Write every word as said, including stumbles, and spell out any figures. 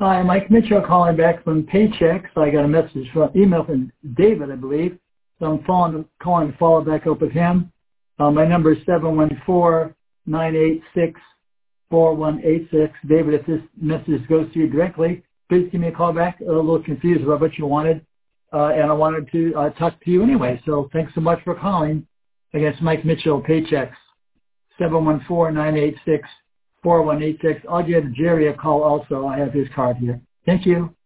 Hi, Mike Mitchell calling back from Paychex. I got a message from email from David, I believe. So I'm following, calling to follow back up with him. Uh, my number is seven one four, nine eight six, four one eight six. David, if this message goes to you directly, please give me a call back. I'm a little confused about what you wanted, uh, and I wanted to uh, talk to you anyway. So thanks so much for calling. Again, it's Mike Mitchell, Paychex, seven one four, nine eight six, four one eight six. I'll give Jerry a call also. I have his card here. Thank you.